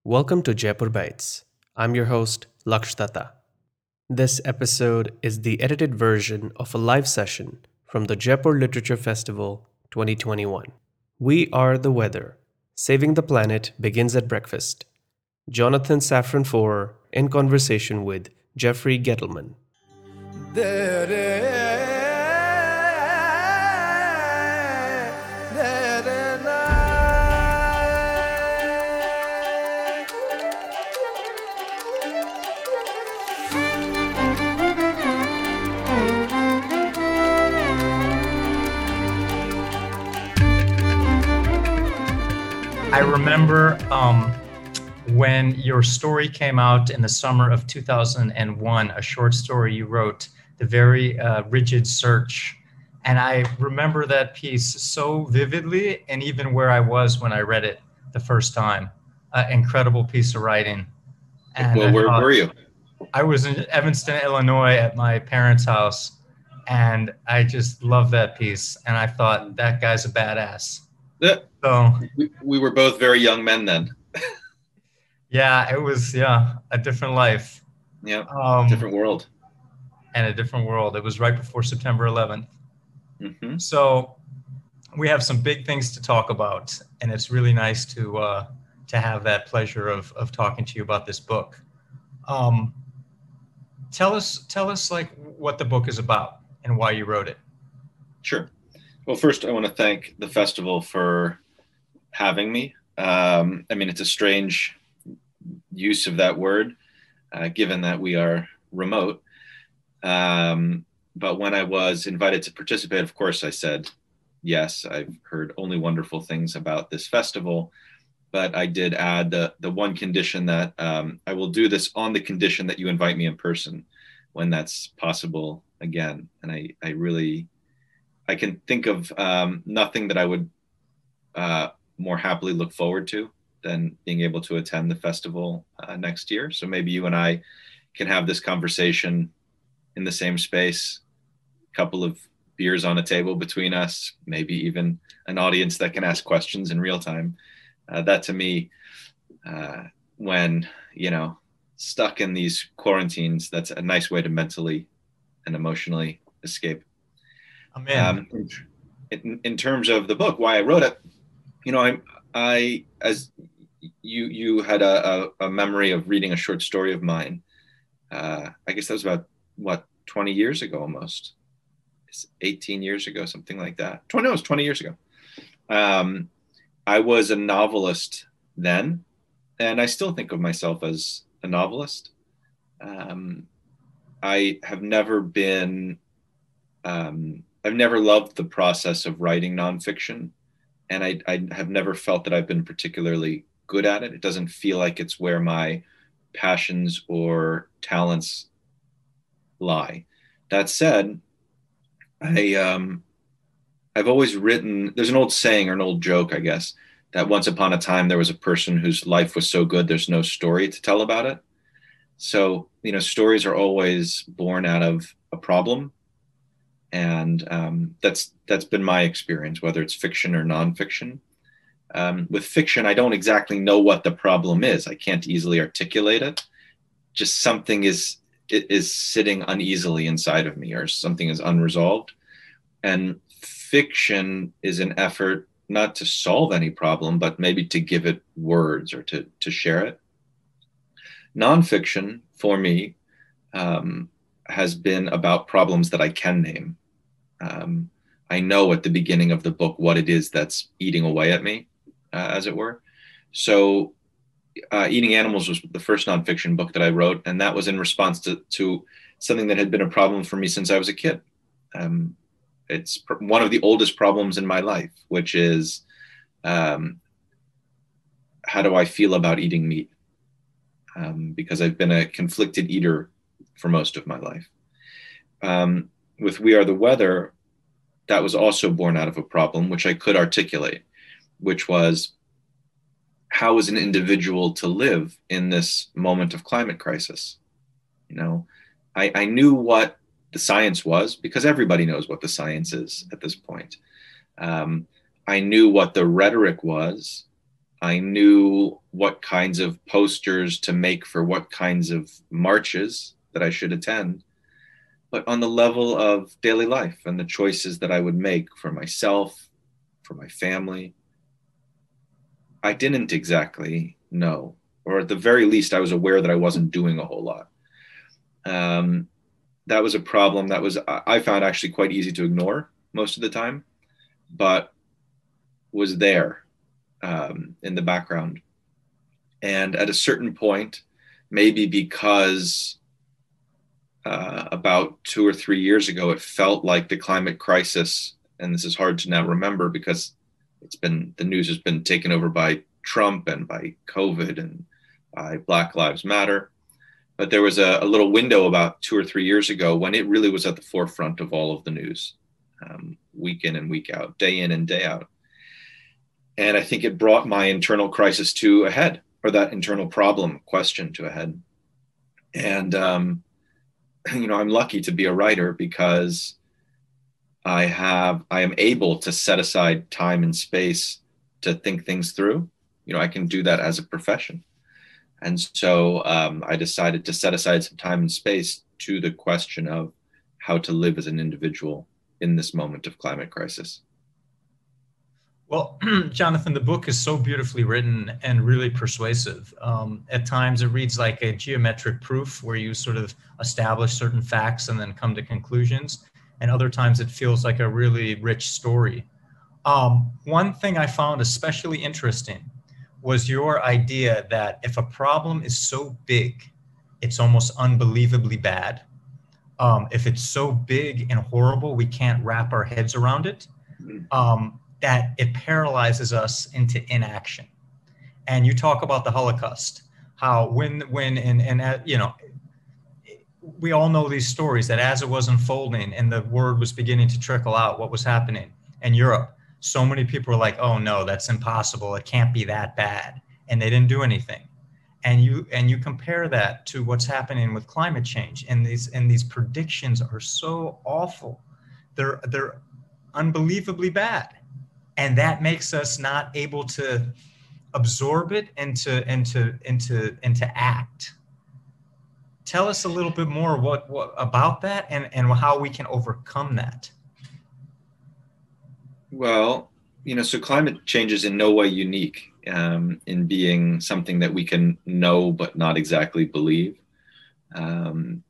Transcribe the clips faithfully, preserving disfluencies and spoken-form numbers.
Welcome to Jaipur Bites. I'm your host, Laksh Datta. This episode is the edited version of a live session from the Jaipur Literature Festival twenty twenty-one. We Are the Weather. Saving the Planet begins at breakfast. Jonathan Safran Foer in conversation with Jeffrey Gettleman. I remember um, when your story came out in the summer of two thousand one, a short story you wrote, The Very uh, Rigid Search. And I remember that piece so vividly, and even where I was when I read it the first time. Uh, incredible piece of writing. And well, where were you? I was in Evanston, Illinois at my parents' house, and I just loved that piece. And I thought, that guy's a badass. Yeah. So we, we were both very young men then. Yeah, it was, yeah, a different life. Yeah, um, different world. And a different world. It was right before September eleventh. Mm-hmm. So we have some big things to talk about, and it's really nice to uh, to have that pleasure of of talking to you about this book. Um, tell us, tell us like what the book is about and why you wrote it. Sure. Well, first, I want to thank the festival for having me. Um, I mean, it's a strange use of that word, uh, given that we are remote. Um, but when I was invited to participate, of course, I said, yes, I've heard only wonderful things about this festival. But I did add the, the one condition that um, I will do this on the condition that you invite me in person when that's possible again. And I, I really... I can think of um, nothing that I would uh, more happily look forward to than being able to attend the festival uh, next year. So maybe you and I can have this conversation in the same space, a couple of beers on a table between us, maybe even an audience that can ask questions in real time. Uh, that to me, uh, when, you know, stuck in these quarantines, that's a nice way to mentally and emotionally escape. I'm in. Um, in, in terms of the book, why I wrote it, you know, I, I as you you had a, a, a memory of reading a short story of mine. Uh, I guess that was about, what, twenty years ago almost. It's eighteen years ago, something like that. twenty, no, it was twenty years ago. Um, I was a novelist then, and I still think of myself as a novelist. Um, I have never been... Um, I've never loved the process of writing nonfiction, and I, I have never felt that I've been particularly good at it. It doesn't feel like it's where my passions or talents lie. That said, I, um, I've always written, there's an old saying or an old joke, I guess, that once upon a time there was a person whose life was so good there's no story to tell about it. So, you know, stories are always born out of a problem. And um, that's that's been my experience, whether it's fiction or nonfiction. Um, with fiction, I don't exactly know what the problem is. I can't easily articulate it. Just something is is sitting uneasily inside of me, or something is unresolved. And fiction is an effort not to solve any problem, but maybe to give it words or to to share it. Nonfiction, for me, um, has been about problems that I can name. Um, I know at the beginning of the book what it is that's eating away at me, uh, as it were. So uh, Eating Animals was the first nonfiction book that I wrote, and that was in response to, to something that had been a problem for me since I was a kid. Um, it's pr- one of the oldest problems in my life, which is um, how do I feel about eating meat? Um, because I've been a conflicted eater for most of my life. Um, with We Are the Weather, that was also born out of a problem, which I could articulate, which was, how is an individual to live in this moment of climate crisis? You know, I, I knew what the science was, because everybody knows what the science is at this point. Um, I knew what the rhetoric was I knew what kinds of posters to make for what kinds of marches that I should attend. But on the level of daily life and the choices that I would make for myself, for my family, I didn't exactly know, or at the very least, I was aware that I wasn't doing a whole lot. Um, that was a problem that was, I found actually quite easy to ignore most of the time, but was there um, in the background. And at a certain point, maybe because uh, about two or three years ago, it felt like the climate crisis, and this is hard to now remember because it's been, the news has been taken over by Trump and by COVID and by Black Lives Matter. But there was a, a little window about two or three years ago when it really was at the forefront of all of the news, um, week in and week out, day in and day out. And I think it brought my internal crisis to a head, or that internal problem question to a head. And, um, you know, I'm lucky to be a writer because I have, I am able to set aside time and space to think things through. You know, I can do that as a profession. And so um, I decided to set aside some time and space to the question of how to live as an individual in this moment of climate crisis. Well, Jonathan, the book is so beautifully written and really persuasive. Um, at times it reads like a geometric proof where you sort of establish certain facts and then come to conclusions. And other times it feels like a really rich story. Um, one thing I found especially interesting was your idea that if a problem is so big, it's almost unbelievably bad. Um, if it's so big and horrible, we can't wrap our heads around it. Um, that it paralyzes us into inaction. And you talk about the Holocaust, how when, when, and, and uh, you know, we all know these stories that as it was unfolding and the word was beginning to trickle out, what was happening in Europe, so many people were like, oh no, that's impossible. It can't be that bad. And they didn't do anything. And you, and you compare that to what's happening with climate change. And these, and these predictions are so awful. They're, they're unbelievably bad. And that makes us not able to absorb it and to, and to, and to, and to act. Tell us a little bit more what, what about that and, and how we can overcome that. Well, you know, so climate change is in no way unique um, in being something that we can know but not exactly believe. Um,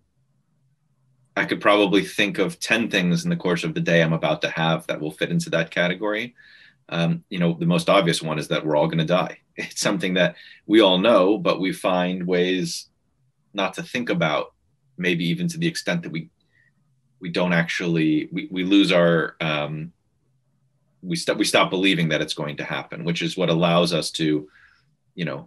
I could probably think of ten things in the course of the day I'm about to have that will fit into that category. Um, you know, the most obvious one is that we're all going to die. It's something that we all know, but we find ways not to think about, maybe even to the extent that we we don't actually, we, we lose our, um, we, st- we stop believing that it's going to happen, which is what allows us to, you know,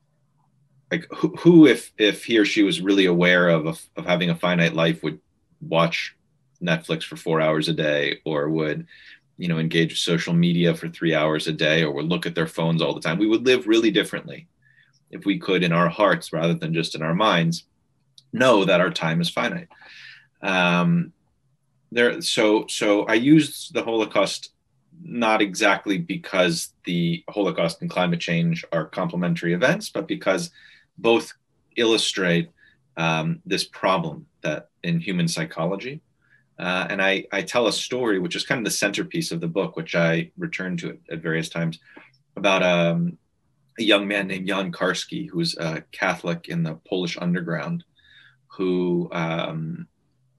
like who, who if, if he or she was really aware of, of, of having a finite life would watch Netflix for four hours a day, or would, you know, engage with social media for three hours a day, or would look at their phones all the time. We would live really differently if we could, in our hearts rather than just in our minds, know that our time is finite. Um, there, so, so I used the Holocaust not exactly because the Holocaust and climate change are complementary events, but because both illustrate um, this problem that in human psychology. Uh, and I, I tell a story, which is kind of the centerpiece of the book, which I return to at, at various times, about um, a young man named Jan Karski, who was a Catholic in the Polish underground, who um,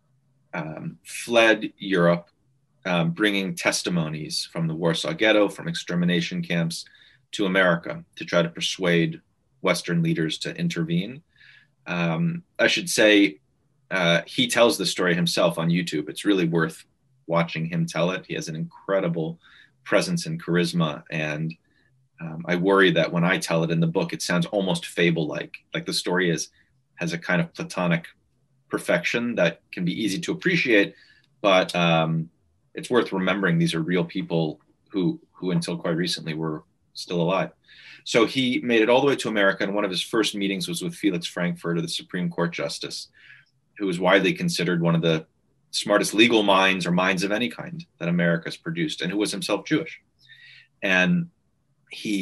um, fled Europe, um, bringing testimonies from the Warsaw Ghetto, from extermination camps, to America to try to persuade Western leaders to intervene. Um, I should say, Uh, he tells the story himself on YouTube. It's really worth watching him tell it. He has an incredible presence and charisma. And um, I worry that when I tell it in the book, it sounds almost fable-like. Like the story is has a kind of platonic perfection that can be easy to appreciate, but um, it's worth remembering these are real people who, who until quite recently were still alive. So he made it all the way to America, and one of his first meetings was with Felix Frankfurter, the Supreme Court Justice, who was widely considered one of the smartest legal minds or minds of any kind that America's produced, and who was himself Jewish. And he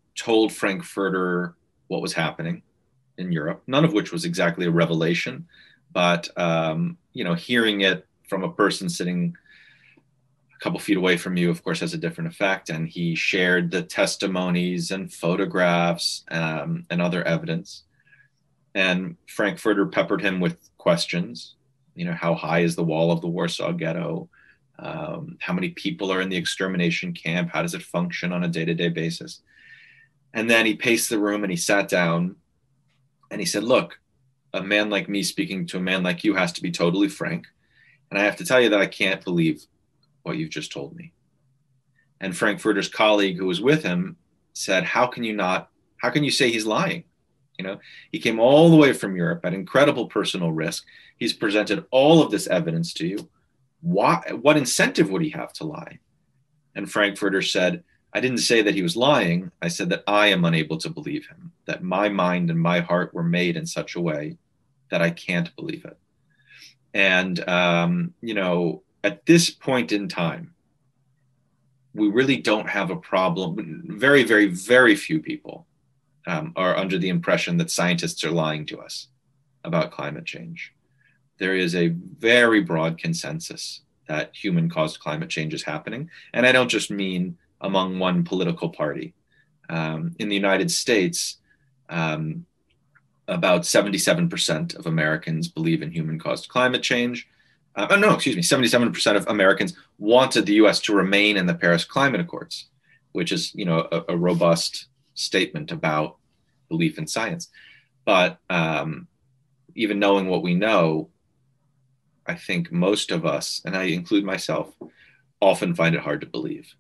told Frankfurter what was happening in Europe, none of which was exactly a revelation, but um, you know, hearing it from a person sitting a couple feet away from you, of course, has a different effect. And he shared the testimonies and photographs um, and other evidence. And Frankfurter peppered him with questions. You know, how high is the wall of the Warsaw Ghetto? Um, how many people are in the extermination camp? How does it function on a day-to-day basis? And then he paced the room and he sat down and he said, look, a man like me speaking to a man like you has to be totally frank. And I have to tell you that I can't believe what you've just told me. And Frankfurter's colleague who was with him said, how can you not, how can you say he's lying? You know, he came all the way from Europe at incredible personal risk. He's presented all of this evidence to you. Why, what incentive would he have to lie? And Frankfurter said, I didn't say that he was lying. I said that I am unable to believe him, that my mind and my heart were made in such a way that I can't believe it. And, um, you know, at this point in time, we really don't have a problem. Very, very, very few people um, are under the impression that scientists are lying to us about climate change. There is a very broad consensus that human-caused climate change is happening. And I don't just mean among one political party. Um, in the United States, um, about seventy-seven percent of Americans believe in human-caused climate change. Uh, oh, no, excuse me, seventy-seven percent of Americans wanted the U S to remain in the Paris Climate Accords, which is, you know, a, a robust statement about belief in science. But um, even knowing what we know, I think most of us, and I include myself, often find it hard to believe.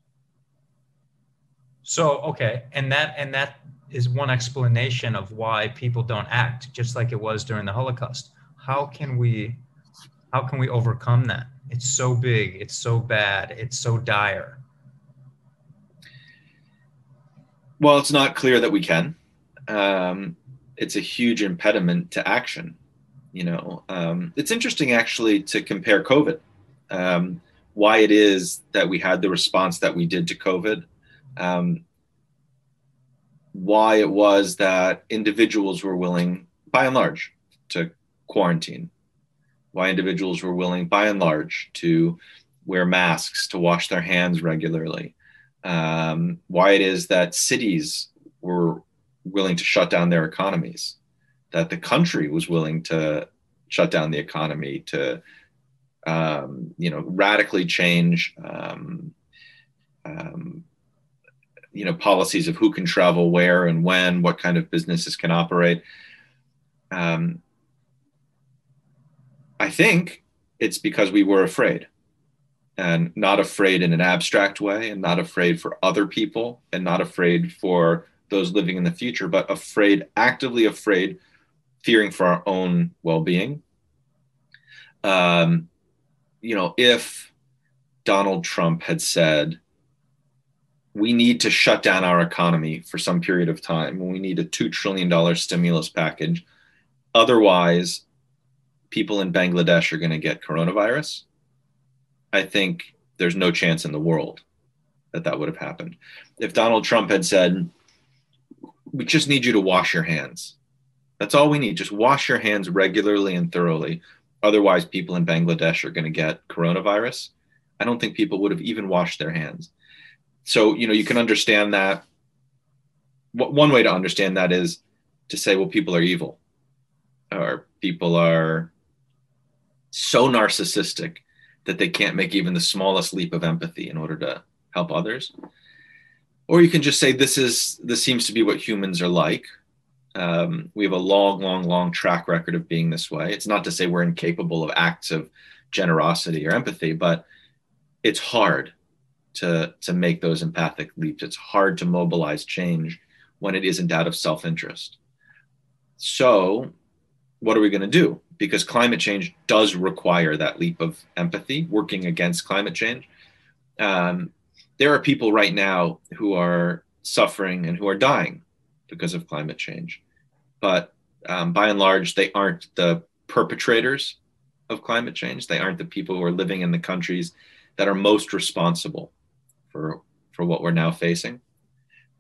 So, okay. And that, and that is one explanation of why people don't act, just like it was during the Holocaust. How can we, how can we overcome that? It's so big, it's so bad, it's so dire. Well, it's not clear that we can. Um, it's a huge impediment to action. You know, um, it's interesting actually to compare COVID, um, why it is that we had the response that we did to COVID. Um, why it was that individuals were willing, by and large, to quarantine, why individuals were willing, by and large, to wear masks, to wash their hands regularly, um, why it is that cities were willing to shut down their economies, that the country was willing to shut down the economy, to um, you know, radically change um, um, you know, policies of who can travel where and when, what kind of businesses can operate. Um, I think it's because we were afraid, and not afraid in an abstract way, and not afraid for other people, and not afraid for those living in the future, but afraid, actively afraid, fearing for our own well-being. Um, you know, if Donald Trump had said, we need to shut down our economy for some period of time, and we need a two trillion dollars stimulus package, otherwise people in Bangladesh are going to get coronavirus, I think there's no chance in the world that that would have happened. If Donald Trump had said, we just need you to wash your hands. That's all we need. Just wash your hands regularly and thoroughly. Otherwise, people in Bangladesh are going to get coronavirus. I don't think people would have even washed their hands. So, you know, you can understand that. One way to understand that is to say, well, people are evil, or people are so narcissistic that they can't make even the smallest leap of empathy in order to help others. Or you can just say, this is, this seems to be what humans are like. Um, we have a long, long, long track record of being this way. It's not to say we're incapable of acts of generosity or empathy, but it's hard to, to make those empathic leaps. It's hard to mobilize change when it isn't out of self-interest. So what are we going to do? Because climate change does require that leap of empathy, working against climate change. Um, there are people right now who are suffering and who are dying because of climate change. But um, by and large, they aren't the perpetrators of climate change. They aren't the people who are living in the countries that are most responsible for, for what we're now facing.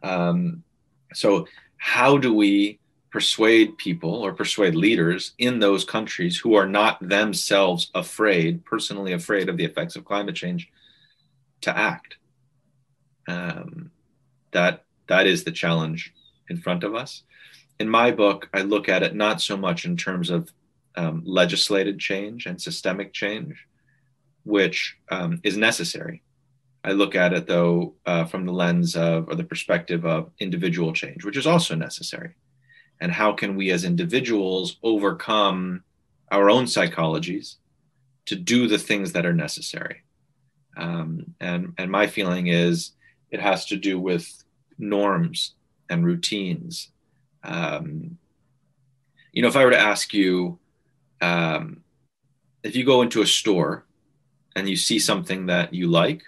Um, so how do we persuade people or persuade leaders in those countries who are not themselves afraid, personally afraid of the effects of climate change, to act? Um, that that is the challenge in front of us. In my book, I look at it not so much in terms of um, legislated change and systemic change, which um, is necessary. I look at it, though, uh, from the lens of, or the perspective of individual change, which is also necessary. And how can we as individuals overcome our own psychologies to do the things that are necessary? Um, and, and my feeling is it has to do with norms and routines. Um, you know, if I were to ask you, um, if you go into a store and you see something that you like,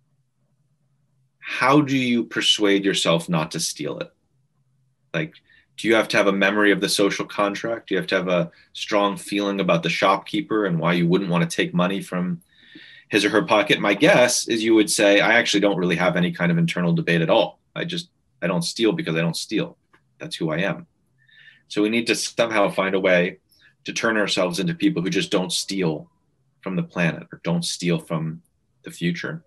how do you persuade yourself not to steal it? Like, do you have to have a memory of the social contract? Do you have to have a strong feeling about the shopkeeper and why you wouldn't want to take money from his or her pocket? My guess is you would say, I actually don't really have any kind of internal debate at all. I just, I don't steal because I don't steal. That's who I am. So we need to somehow find a way to turn ourselves into people who just don't steal from the planet or don't steal from the future.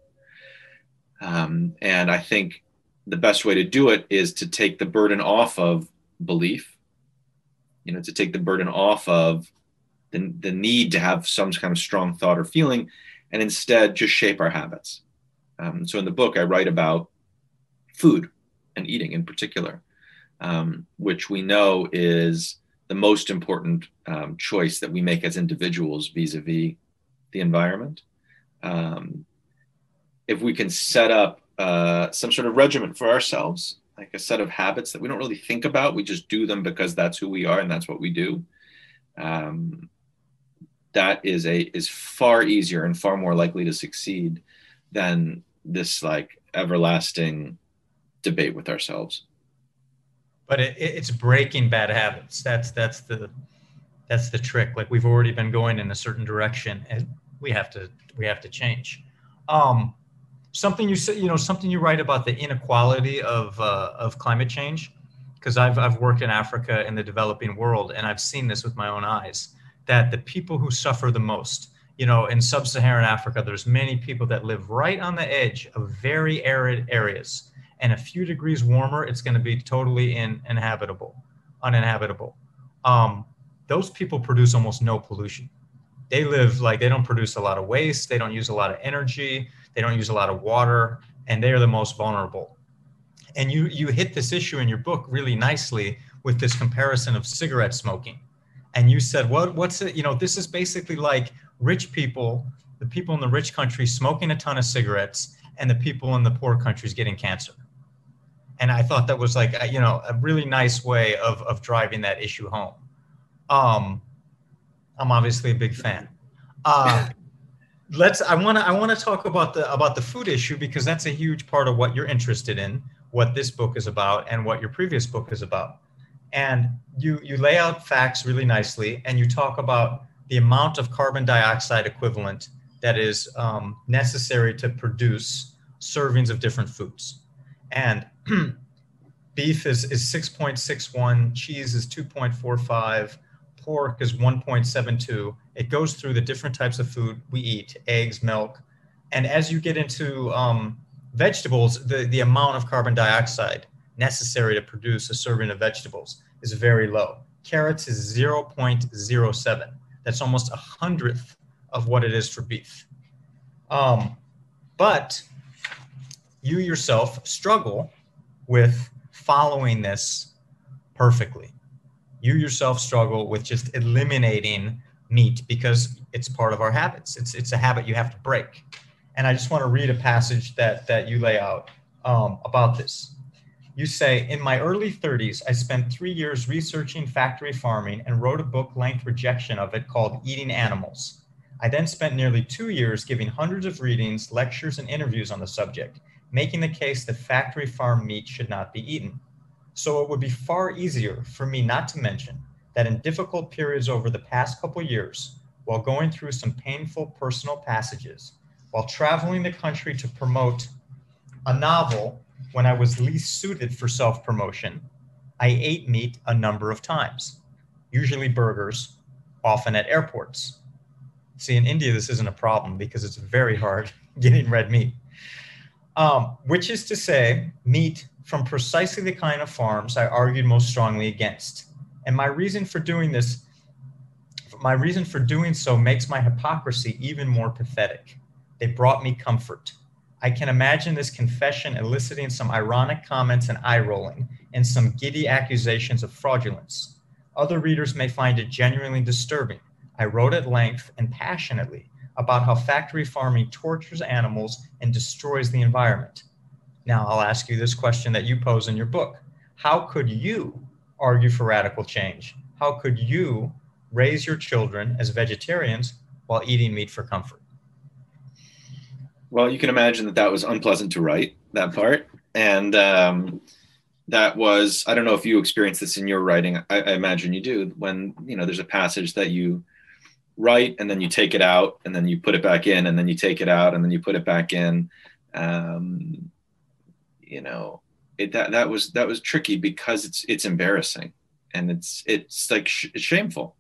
Um, and I think the best way to do it is to take the burden off of belief, you know, to take the burden off of the, the need to have some kind of strong thought or feeling, and instead just shape our habits. Um, so in the book, I write about food and eating in particular, um, which we know is the most important um, choice that we make as individuals vis-a-vis the environment. Um, if we can set up uh, some sort of regimen for ourselves, like a set of habits that we don't really think about, we just do them because that's who we are and that's what we do. Um, that is a is far easier and far more likely to succeed than this like everlasting debate with ourselves. But it, it's breaking bad habits. That's that's the that's the trick. Like, we've already been going in a certain direction, and we have to we have to change. Um, something you say, you know, something you write about the inequality of uh, of climate change, because I've I've worked in Africa in the developing world, and I've seen this with my own eyes, that the people who suffer the most, you know, in sub-Saharan Africa, there's many people that live right on the edge of very arid areas, and a few degrees warmer, it's going to be totally in, inhabitable, uninhabitable. Um, those people produce almost no pollution. They live like, they don't produce a lot of waste. They don't use a lot of energy. They don't use a lot of water, and they are the most vulnerable. And you you hit this issue in your book really nicely with this comparison of cigarette smoking. And you said, what what's it? You know, this is basically like rich people, the people in the rich countries smoking a ton of cigarettes, and the people in the poor countries getting cancer. And I thought that was like, a, you know, a really nice way of of driving that issue home. Um, I'm obviously a big fan. Uh, let's. I want to. I want to talk about the about the food issue, because that's a huge part of what you're interested in, what this book is about, and what your previous book is about. And you you lay out facts really nicely, and you talk about the amount of carbon dioxide equivalent that is um, necessary to produce servings of different foods. And beef is is six point six one, cheese is two point four five. Pork is one point seven two. It goes through the different types of food we eat, eggs, milk. And as you get into um, vegetables, the, the amount of carbon dioxide necessary to produce a serving of vegetables is very low. Carrots is zero point zero seven. That's almost a hundredth of what it is for beef. Um, but you yourself struggle with following this perfectly. You yourself struggle with just eliminating meat because it's part of our habits. It's it's a habit you have to break. And I just want to read a passage that, that you lay out um, about this. You say, in my early thirties, I spent three years researching factory farming and wrote a book-length rejection of it called Eating Animals. I then spent nearly two years giving hundreds of readings, lectures, and interviews on the subject, making the case that factory farm meat should not be eaten. So it would be far easier for me not to mention that in difficult periods over the past couple years, while going through some painful personal passages, while traveling the country to promote a novel when I was least suited for self-promotion, I ate meat a number of times, usually burgers, often at airports. See, in India, this isn't a problem because it's very hard getting red meat. Um, which is to say, meat from precisely the kind of farms I argued most strongly against. And my reason for doing this, my reason for doing so makes my hypocrisy even more pathetic. They brought me comfort. I can imagine this confession eliciting some ironic comments and eye-rolling, and some giddy accusations of fraudulence. Other readers may find it genuinely disturbing. I wrote at length and passionately about how factory farming tortures animals and destroys the environment. Now, I'll ask you this question that you pose in your book. How could you argue for radical change? How could you raise your children as vegetarians while eating meat for comfort? Well, you can imagine that that was unpleasant to write, that part. And um, that was, I don't know if you experienced this in your writing. I, I imagine you do. When, you know, there's a passage that you write and then you take it out and then you put it back in and then you take it out and then you put it back in. Um, you know, it, that, that was, that was tricky because it's, it's embarrassing and it's, it's like sh- it's shameful.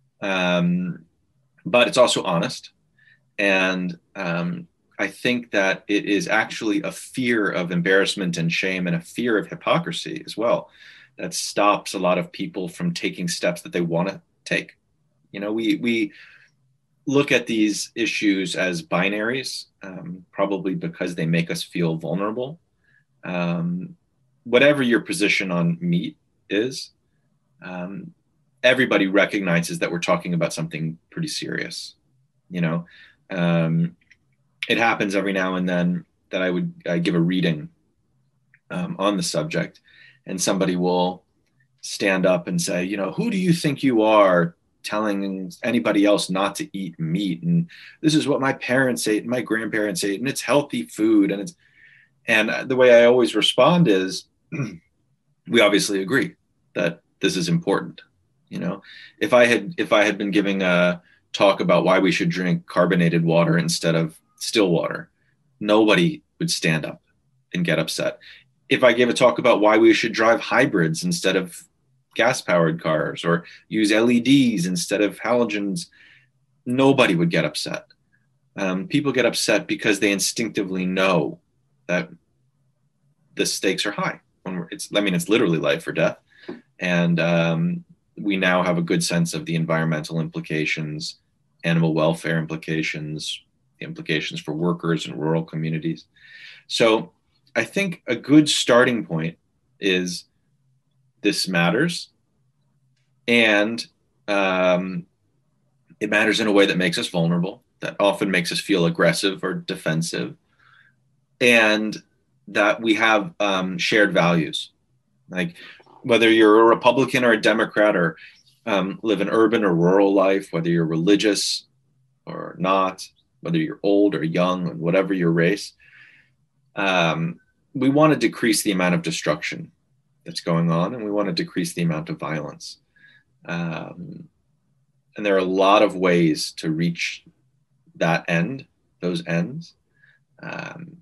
Um, but it's also honest. And, um, I think that it is actually a fear of embarrassment and shame and a fear of hypocrisy as well that stops a lot of people from taking steps that they want to take. You know, we we look at these issues as binaries, um, probably because they make us feel vulnerable. Um, whatever your position on meat is, um, everybody recognizes that we're talking about something pretty serious. You know, um, it happens every now and then that I would I give a reading um, on the subject, and somebody will stand up and say, you know, who do you think you are telling anybody else not to eat meat? And this is what my parents ate and my grandparents ate, and it's healthy food. And it's, and the way I always respond is, we obviously agree that this is important. You know, if I had, if I had been giving a talk about why we should drink carbonated water instead of still water, nobody would stand up and get upset. If I gave a talk about why we should drive hybrids instead of gas-powered cars or use L E Ds instead of halogens, nobody would get upset. Um, people get upset because they instinctively know that the stakes are high. When we're, it's, I mean, it's literally life or death. And um, we now have a good sense of the environmental implications, animal welfare implications, the implications for workers in rural communities. So I think a good starting point is this matters. And um, it matters in a way that makes us vulnerable, that often makes us feel aggressive or defensive, and that we have um, shared values. Like whether you're a Republican or a Democrat, or um, live an urban or rural life, whether you're religious or not, whether you're old or young, and whatever your race, um, we want to decrease the amount of destruction that's going on, and we want to decrease the amount of violence. Um, and there are a lot of ways to reach that end, those ends. Um,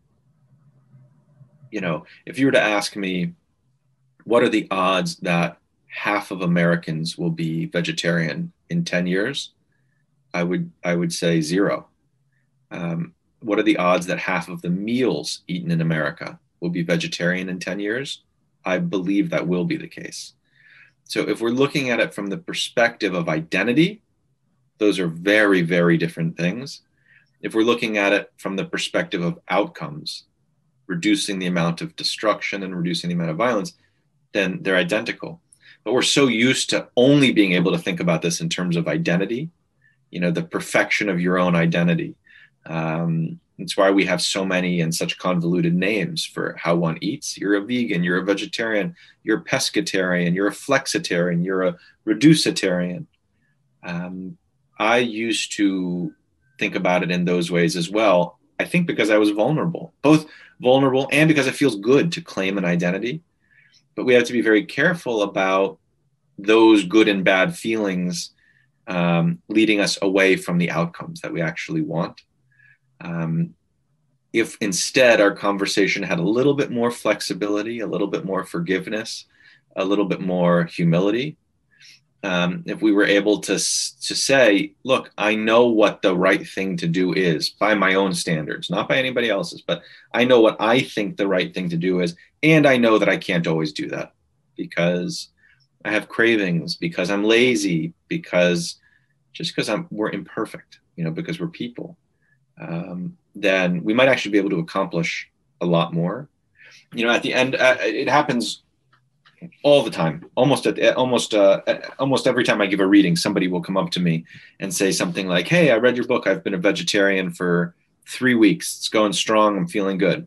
you know, if you were to ask me, what are the odds that half of Americans will be vegetarian in ten years? I would, I would say zero. Um, what are the odds that half of the meals eaten in America will be vegetarian in ten years? I believe that will be the case. So if we're looking at it from the perspective of identity, those are very, very different things. If we're looking at it from the perspective of outcomes, reducing the amount of destruction and reducing the amount of violence, then they're identical. But we're so used to only being able to think about this in terms of identity, you know, the perfection of your own identity. Um, it's why we have so many and such convoluted names for how one eats. You're a vegan, you're a vegetarian, you're a pescatarian, you're a flexitarian, you're a reducitarian. Um, I used to think about it in those ways as well. I think because I was vulnerable, both vulnerable and because it feels good to claim an identity. But we have to be very careful about those good and bad feelings um, leading us away from the outcomes that we actually want. Um, if instead our conversation had a little bit more flexibility, a little bit more forgiveness, a little bit more humility, um, if we were able to, to say, look, I know what the right thing to do is by my own standards, not by anybody else's, but I know what I think the right thing to do is. And I know that I can't always do that because I have cravings, because I'm lazy, because just because I'm, we're imperfect, you know, because we're people, um, then we might actually be able to accomplish a lot more. You know, at the end, uh, it happens all the time. Almost at almost uh, almost every time I give a reading, somebody will come up to me and say something like, "Hey, I read your book. I've been a vegetarian for three weeks. It's going strong. I'm feeling good."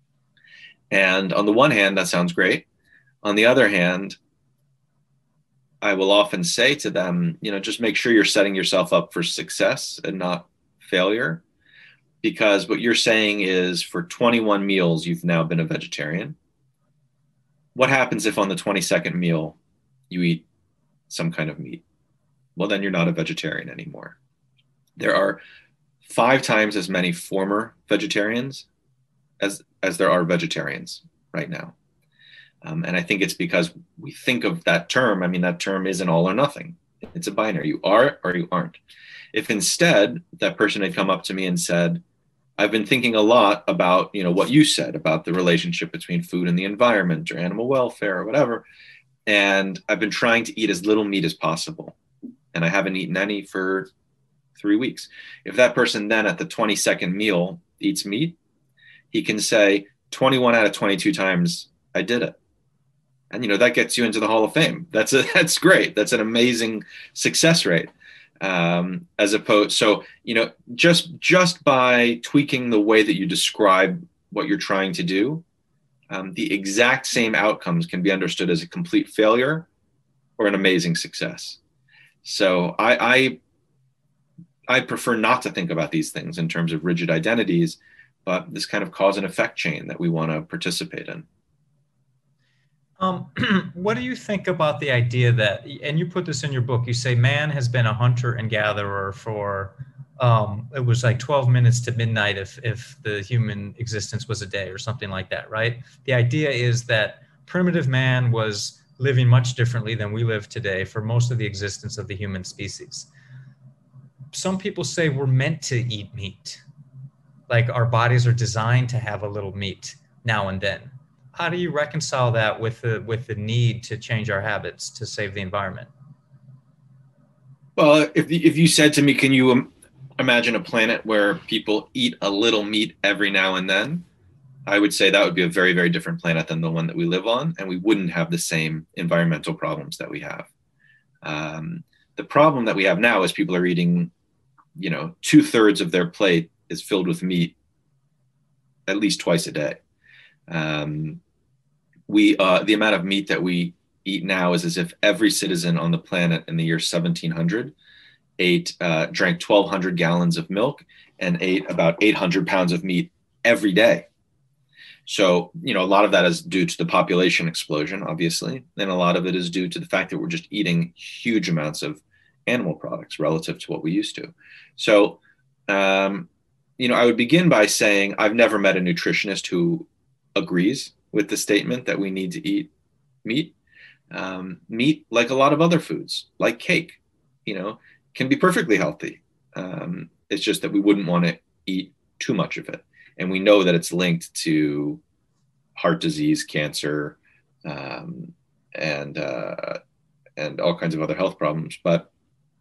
And on the one hand, that sounds great. On the other hand, I will often say to them, you know, just make sure you're setting yourself up for success and not failure. Because what you're saying is for twenty-one meals, you've now been a vegetarian. What happens if on the twenty-second meal you eat some kind of meat? Well, then you're not a vegetarian anymore. There are five times as many former vegetarians as, as there are vegetarians right now. Um, and I think it's because we think of that term. I mean, that term isn't all or nothing. It's a binary. You are or you aren't. If instead that person had come up to me and said, I've been thinking a lot about, you know, what you said about the relationship between food and the environment or animal welfare or whatever. And I've been trying to eat as little meat as possible. And I haven't eaten any for three weeks. If that person then at the twenty-second meal eats meat, he can say twenty-one out of twenty-two times I did it. And, you know, that gets you into the Hall of Fame. That's a, that's great. That's an amazing success rate. Um, as opposed, so, you know, just, just by tweaking the way that you describe what you're trying to do, um, the exact same outcomes can be understood as a complete failure or an amazing success. So I, I, I prefer not to think about these things in terms of rigid identities, but this kind of cause and effect chain that we want to participate in. Um, what do you think about the idea that, and you put this in your book, you say man has been a hunter and gatherer for, um, it was like twelve minutes to midnight if, if the human existence was a day or something like that, right? The idea is that primitive man was living much differently than we live today for most of the existence of the human species. Some people say we're meant to eat meat. Like our bodies are designed to have a little meat now and then. How do you reconcile that with the with the need to change our habits to save the environment? Well, if if you said to me, can you imagine a planet where people eat a little meat every now and then? I would say that would be a very, very different planet than the one that we live on, and we wouldn't have the same environmental problems that we have. Um, the problem that we have now is people are eating, you know, two thirds of their plate is filled with meat at least twice a day. Um, we uh, the amount of meat that we eat now is as if every citizen on the planet in the year seventeen hundred ate uh, drank twelve hundred gallons of milk and ate about eight hundred pounds of meat every day. So, you know, a lot of that is due to the population explosion, obviously, and a lot of it is due to the fact that we're just eating huge amounts of animal products relative to what we used to. So, um, you know, I would begin by saying I've never met a nutritionist who agrees with the statement that we need to eat meat. Um, meat, like a lot of other foods, like cake, you know, can be perfectly healthy. Um, it's just that we wouldn't want to eat too much of it. And we know that it's linked to heart disease, cancer, um, and uh, and all kinds of other health problems. But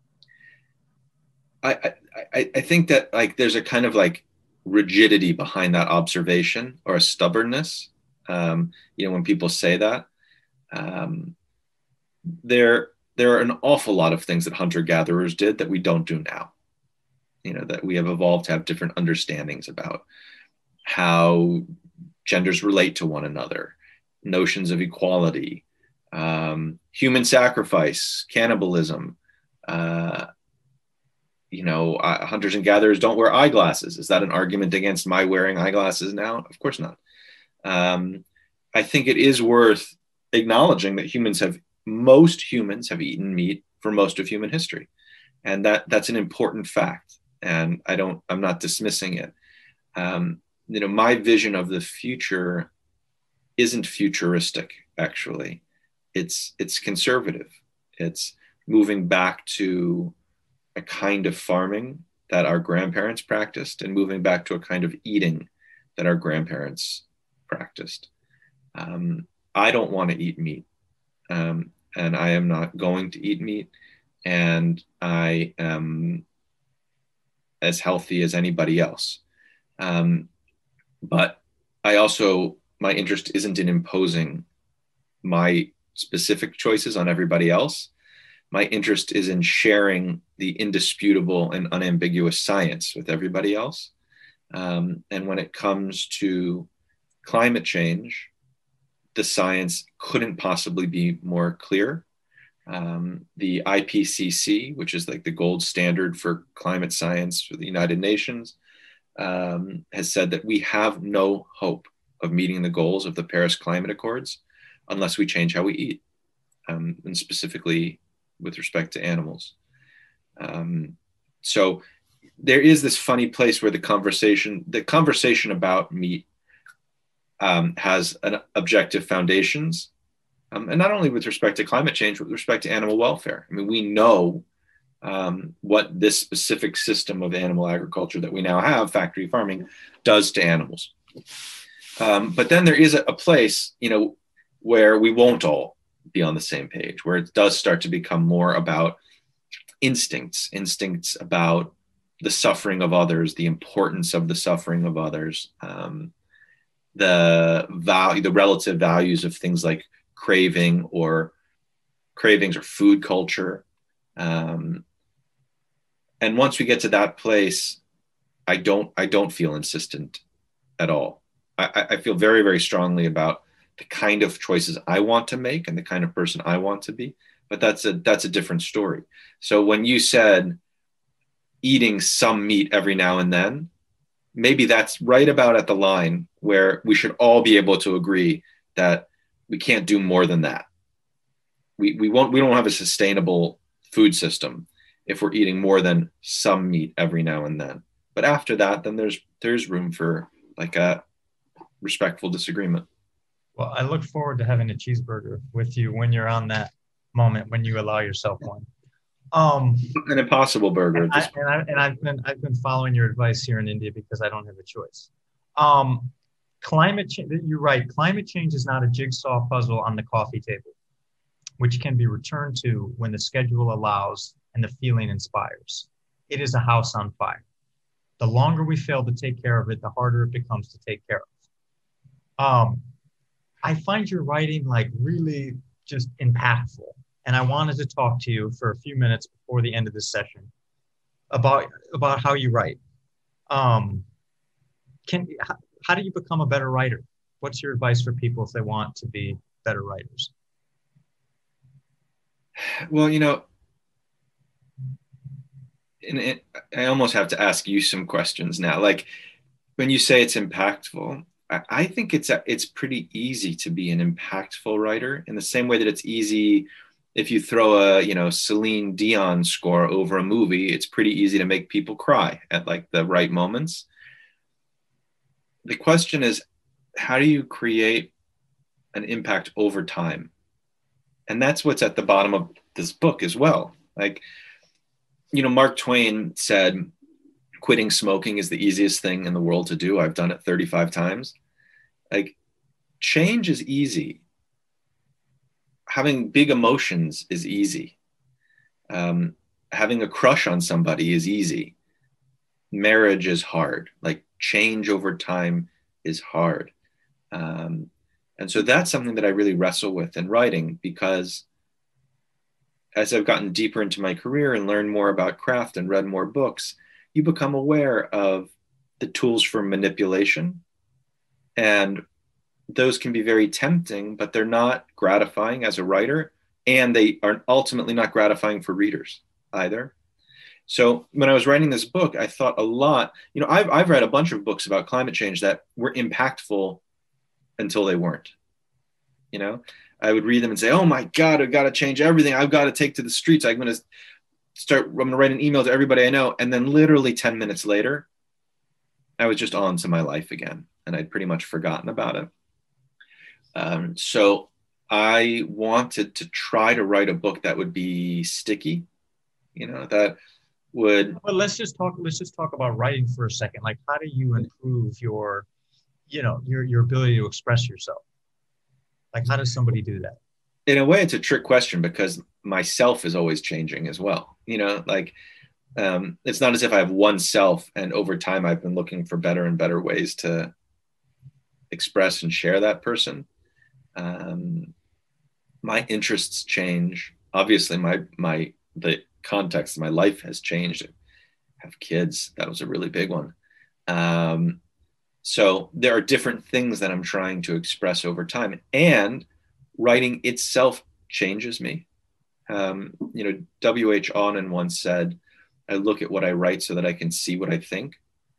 I, I I think that like there's a kind of like rigidity behind that observation, or a stubbornness. Um, you know, when people say that, um, there there are an awful lot of things that hunter-gatherers did that we don't do now. You know, that we have evolved to have different understandings about how genders relate to one another, notions of equality, um, human sacrifice, cannibalism. Uh, you know, uh, hunters and gatherers don't wear eyeglasses. Is that an argument against my wearing eyeglasses now? Of course not. Um, I think it is worth acknowledging that humans have, most humans have eaten meat for most of human history. And that that's an important fact. And I don't, I'm not dismissing it. Um, you know, my vision of the future isn't futuristic, actually. It's, it's conservative. It's moving back to a kind of farming that our grandparents practiced and moving back to a kind of eating that our grandparents practiced. Um, I don't want to eat meat, um, and I am not going to eat meat, and I am as healthy as anybody else. Um, but I also, my interest isn't in imposing my specific choices on everybody else. My interest is in sharing the indisputable and unambiguous science with everybody else. Um, and when it comes to climate change, the science couldn't possibly be more clear. Um, the I P C C, which is like the gold standard for climate science for the United Nations, um, has said that we have no hope of meeting the goals of the Paris Climate Accords unless we change how we eat, um, and specifically with respect to animals. Um, so there is this funny place where the conversation, the conversation about meat um, has an objective foundations, um, and not only with respect to climate change, but with respect to animal welfare. I mean, we know um, what this specific system of animal agriculture that we now have, factory farming, does to animals. Um, but then there is a, a place, you know, where we won't all be on the same page, where it does start to become more about instincts, instincts about the suffering of others, the importance of the suffering of others, um, the value, the relative values of things like craving or cravings or food culture. Um, and once we get to that place, I don't, I don't feel insistent at all. I, I feel very, very strongly about the kind of choices I want to make and the kind of person I want to be, but that's a, that's a different story. So when you said eating some meat every now and then, maybe that's right about at the line where we should all be able to agree that we can't do more than that. We, we won't, we don't have a sustainable food system if we're eating more than some meat every now and then. But after that, then there's, there's room for like a respectful disagreement. Well, I look forward to having a cheeseburger with you when you're on that moment, when you allow yourself one. Um, An impossible burger. And, I, and, I, and I've been I've been following your advice here in India because I don't have a choice. Um, climate change. You're right. Climate change is not a jigsaw puzzle on the coffee table, which can be returned to when the schedule allows and the feeling inspires. It is a house on fire. The longer we fail to take care of it, the harder it becomes to take care of. Um, I find your writing like really just impactful. And I wanted to talk to you for a few minutes before the end of this session about, about how you write. Um, can, how, how do you become a better writer? What's your advice for people if they want to be better writers? Well, you know, and it, I almost have to ask you some questions now. Like when you say it's impactful, I, I think it's a, it's pretty easy to be an impactful writer in the same way that it's easy if you throw a, you know, Celine Dion score over a movie. It's pretty easy to make people cry at like the right moments. The question is, how do you create an impact over time? And that's what's at the bottom of this book as well. Like, you know, Mark Twain said, quitting smoking is the easiest thing in the world to do. I've done it thirty-five times. Like, change is easy. Having big emotions is easy. Um, having a crush on somebody is easy. Marriage is hard. Like, change over time is hard. Um, and so that's something that I really wrestle with in writing, because as I've gotten deeper into my career and learned more about craft and read more books, you become aware of the tools for manipulation. And those can be very tempting, but they're not gratifying as a writer. And they are ultimately not gratifying for readers either. So when I was writing this book, I thought a lot, you know, I've, I've read a bunch of books about climate change that were impactful until they weren't. You know, I would read them and say, oh my God, I've got to change everything. I've got to take to the streets. I'm going to start, I'm going to write an email to everybody I know. And then literally ten minutes later, I was just on to my life again, and I'd pretty much forgotten about it. Um, so I wanted to try to write a book that would be sticky, you know, that would. But let's just talk. Let's just talk about writing for a second. Like, how do you improve your, you know, your your ability to express yourself? Like, how does somebody do that? In a way, it's a trick question because myself is always changing as well. You know, like um, it's not as if I have one self, and over time I've been looking for better and better ways to express and share that person. Um, my interests change. Obviously, my my the context of my life has changed. I have kids. That was a really big one. Um, so there are different things that I'm trying to express over time, and writing itself changes me. Um, you know, W H Auden once said, "I look at what I write so that I can see what I think."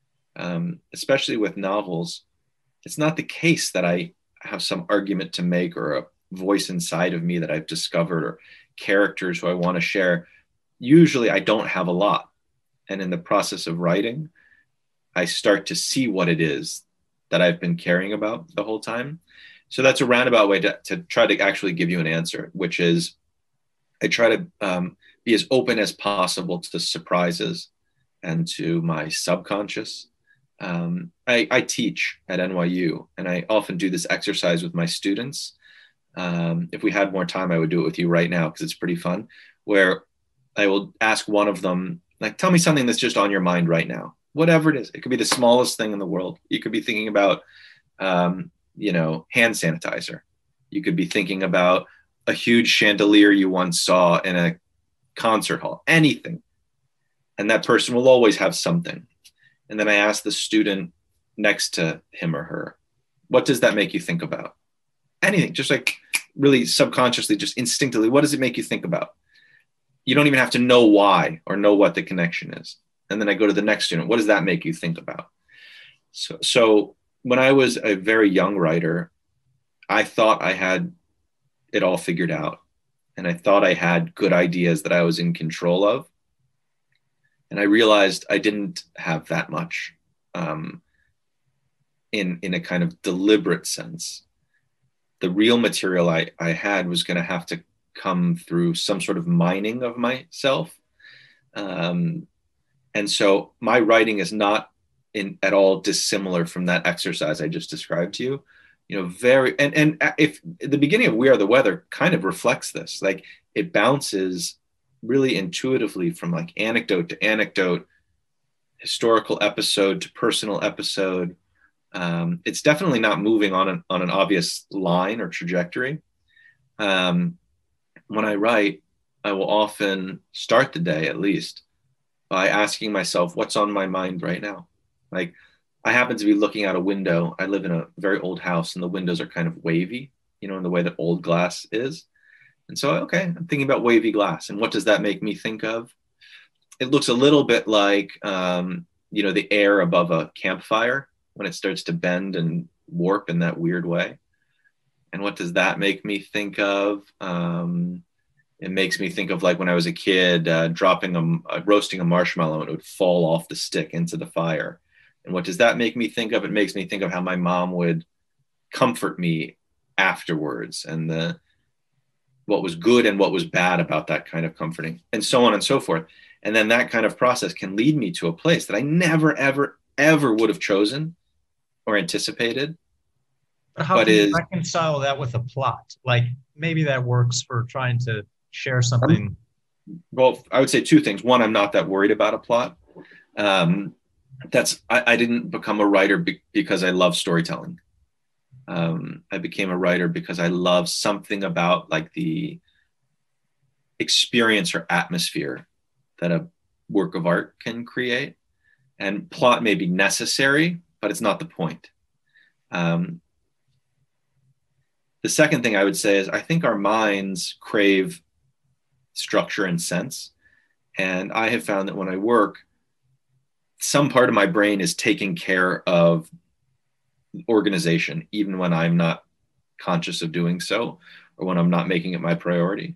Um, especially with novels, it's not the case that I have some argument to make or a voice inside of me that I've discovered or characters who I want to share. Usually I don't have a lot. And in the process of writing, I start to see what it is that I've been caring about the whole time. So that's a roundabout way to, to try to actually give you an answer, which is I try to um, be as open as possible to surprises and to my subconscious. Um, I, I teach at N Y U, and I often do this exercise with my students. Um, if we had more time, I would do it with you right now because it's pretty fun, where I will ask one of them, like, tell me something that's just on your mind right now, whatever it is. It could be the smallest thing in the world. You could be thinking about, um, you know, hand sanitizer. You could be thinking about a huge chandelier you once saw in a concert hall, anything. And that person will always have something. And then I ask the student next to him or her, what does that make you think about? Anything, just like really subconsciously, just instinctively, what does it make you think about? You don't even have to know why or know what the connection is. And then I go to the next student, what does that make you think about? So, so when I was a very young writer, I thought I had it all figured out. And I thought I had good ideas that I was in control of. And I realized I didn't have that much um, in, in a kind of deliberate sense. The real material I, I had was going to have to come through some sort of mining of myself. Um, and so my writing is not in at all dissimilar from that exercise I just described to you. You know, very, and, and if the beginning of We Are the Weather kind of reflects this, like it bounces really intuitively from like anecdote to anecdote, historical episode to personal episode. Um, it's definitely not moving on an, on an obvious line or trajectory. Um, when I write, I will often start the day at least by asking myself, what's on my mind right now? Like I happen to be looking out a window. I live in a very old house and the windows are kind of wavy, you know, in the way that old glass is. And so, okay, I'm thinking about wavy glass. And what does that make me think of? It looks a little bit like, um, you know, the air above a campfire when it starts to bend and warp in that weird way. And what does that make me think of? Um, it makes me think of like when I was a kid, uh, dropping a, uh, roasting a marshmallow and it would fall off the stick into the fire. And what does that make me think of? It makes me think of how my mom would comfort me afterwards and the what was good and what was bad about that kind of comforting, and so on and so forth. And then that kind of process can lead me to a place that I never, ever, ever would have chosen or anticipated. But how but can is, you reconcile that with a plot? Like maybe that works for trying to share something. Well, I would say two things. One, I'm not that worried about a plot. Um, that's I, I didn't become a writer be- because I love storytelling. Um, I became a writer because I love something about like the experience or atmosphere that a work of art can create. And plot may be necessary, but it's not the point. Um, the second thing I would say is I think our minds crave structure and sense. And I have found that when I work, some part of my brain is taking care of organization, even when I'm not conscious of doing so, or when I'm not making it my priority.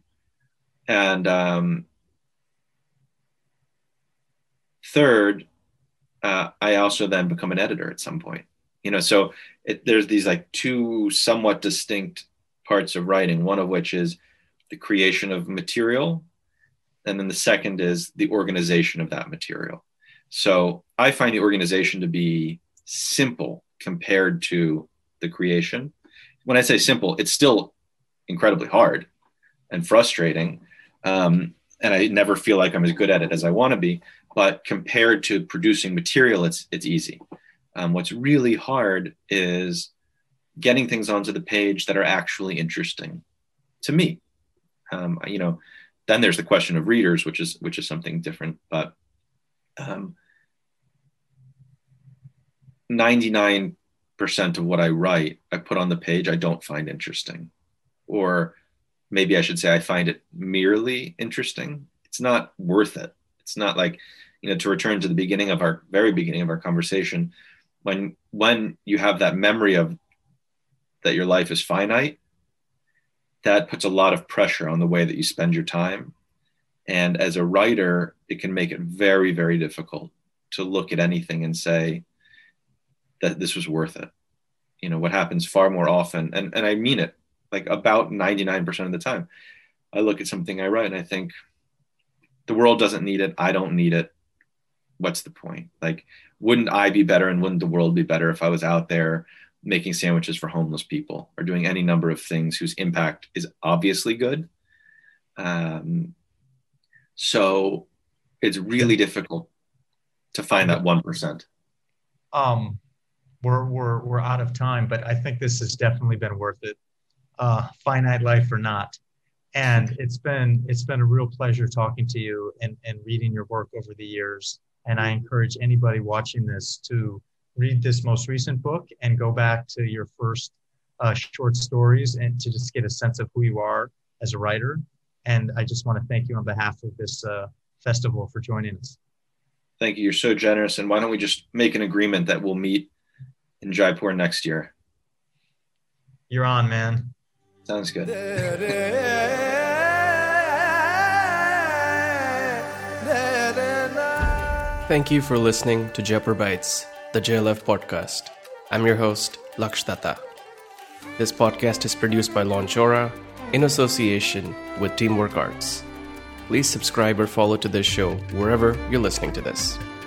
And um, third, uh, I also then become an editor at some point. You know, so it, there's these like two somewhat distinct parts of writing, one of which is the creation of material, and then the second is the organization of that material. So I find the organization to be simple compared to the creation. When I say simple, it's still incredibly hard and frustrating. Um, and I never feel like I'm as good at it as I want to be. But compared to producing material, it's it's easy. Um, what's really hard is getting things onto the page that are actually interesting to me. Um, you know, then there's the question of readers, which is which is something different. But um, ninety-nine percent of what I write, I put on the page, I don't find interesting. Or maybe I should say I find it merely interesting. It's not worth it. It's not like, you know, to return to the beginning of our very beginning of our conversation, when when you have that memory of that your life is finite, that puts a lot of pressure on the way that you spend your time. And as a writer, it can make it very, very difficult to look at anything and say that this was worth it. You know, what happens far more often, and, and I mean it, like about ninety-nine percent of the time, I look at something I write and I think, the world doesn't need it. I don't need it. What's the point? Like, wouldn't I be better and wouldn't the world be better if I was out there making sandwiches for homeless people or doing any number of things whose impact is obviously good? Um, so it's really difficult to find that one percent. Um, we're, we're, we're out of time, but I think this has definitely been worth it. Uh, finite life or not. And it's been it's been a real pleasure talking to you and, and reading your work over the years. And I encourage anybody watching this to read this most recent book and go back to your first uh, short stories and to just get a sense of who you are as a writer. And I just want to thank you on behalf of this uh, festival for joining us. Thank you. You're so generous. And why don't we just make an agreement that we'll meet in Jaipur next year? You're on, man. Sounds good. Thank you for listening to Jaipur Bites, the J L F podcast. I'm your host, Laksh Datta. This podcast is produced by Launchora in association with Teamwork Arts. Please subscribe or follow to this show wherever you're listening to this.